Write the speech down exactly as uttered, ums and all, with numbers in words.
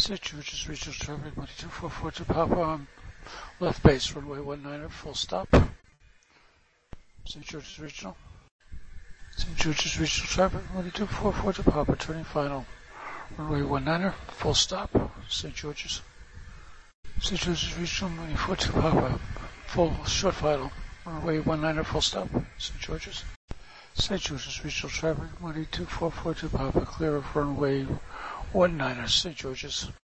Saint George's Regional traffic, one two four four to Papa on left base, runway one niner, full stop. Saint George's Regional. Saint George's Regional traffic, one two four four to Papa, turning final. Runway one niner, full stop. Saint George's. Saint George's Regional, one four to Papa, full short final. Runway one niner, full stop. Saint George's. Saint George's Regional traffic, one two four four to Papa, clear of runway one niner, Saint George's.